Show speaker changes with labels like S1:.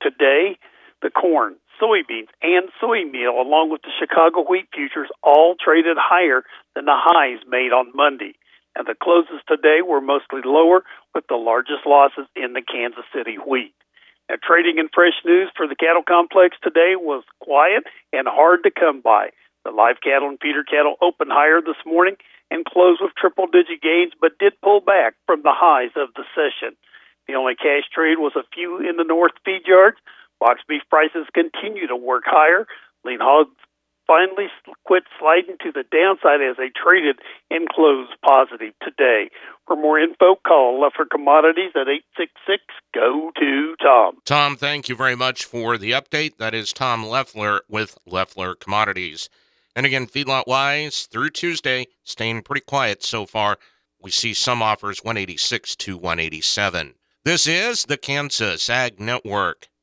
S1: Today, the corn, soybeans, and soy meal, along with the Chicago wheat futures, all traded higher than the highs made on Monday. And the closes today were mostly lower, with the largest losses in the Kansas City wheat. Now, trading in fresh news for the cattle complex today was quiet and hard to come by. The live cattle and feeder cattle opened higher this morning and closed with triple-digit gains, but did pull back from the highs of the session. The only cash trade was a few in the north feed yards. Box beef prices continue to work higher. Lean hogs finally quit sliding to the downside as they traded and closed positive today. For more info, call Leffler Commodities at 866-GO-TO-TOM.
S2: Tom, thank you very much for the update. That is Tom Leffler with Leffler Commodities. And again, feedlot-wise, through Tuesday, staying pretty quiet so far. We see some offers 186 to 187. This is the Kansas Ag Network.